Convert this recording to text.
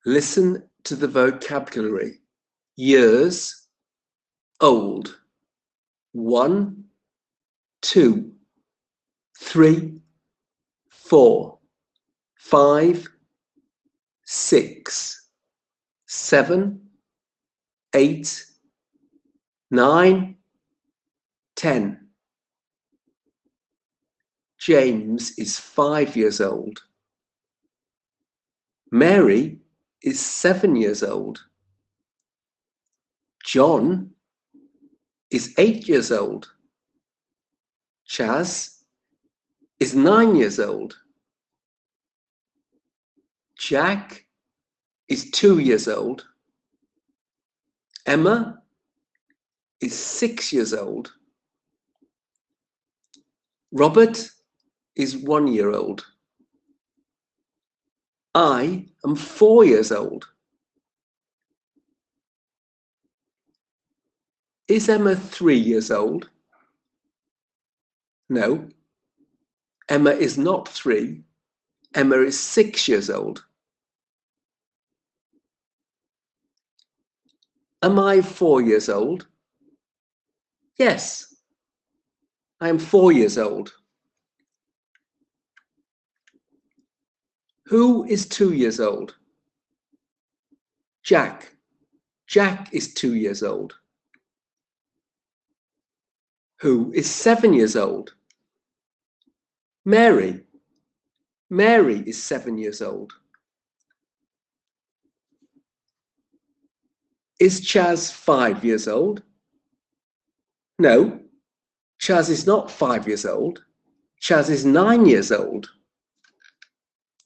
Listen to the vocabulary. Years, old. 1, 2, 3, 4, 5, 6, 7, 8, 9, 10. James is 5 years old. Mary is 7 years old. John is 8 years old. Chaz is 9 years old. Jack is 2 years old. Emma is 6 years old. Robert is 1 year old. I am 4 years old. Is Emma 3 years old? No. Emma is not 3. Emma is 6 years old. Am I 4 years old? Yes, I am 4 years old. Who is 2 years old? Jack. Jack is 2 years old. Who is 7 years old? Mary. Mary is 7 years old. Is Chaz 5 years old? No, Chaz is not 5 years old. Chaz is 9 years old.